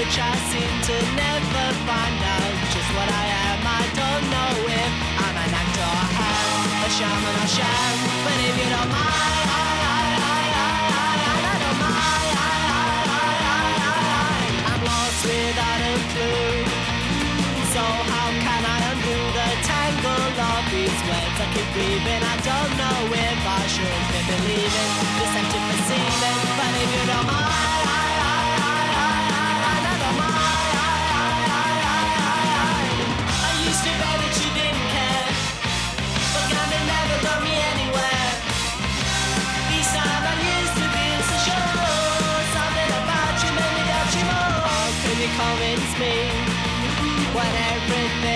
which I seem to never find out just what I am. I don't know if I'm an actor or a shaman or sham, but if you don't mind, I don't mind. I'm lost without a clue. So how can I undo the tangle of these webs? I keep breathing, I don't know if I should be believing this empty perceiving, but if you don't mind,